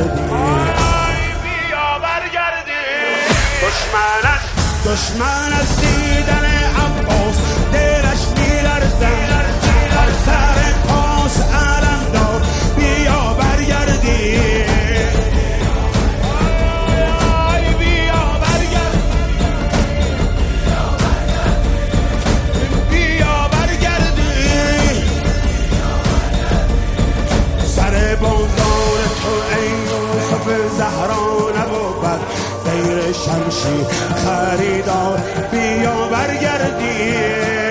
برگردی، بیا برگردی. دشمن از دیدن عباس دلش میلرزد، هر سر پاس علم دار بیا برگردی، بیا برگردی. بیا برگردی. سر بندان تو ای یوسف زهرا نبود غیر شمشیر خریدار بیا برگردی.